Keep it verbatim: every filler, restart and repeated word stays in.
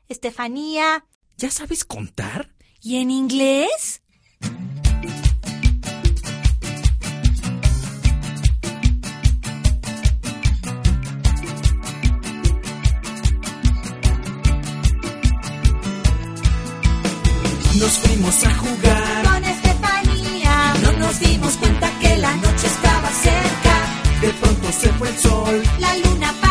Estefanía. ¿Ya sabes contar? ¿Y en inglés? Nos fuimos a jugar Con Estefanía. y no nos dimos cuenta que la noche estaba cerca. De pronto se fue el sol. La luna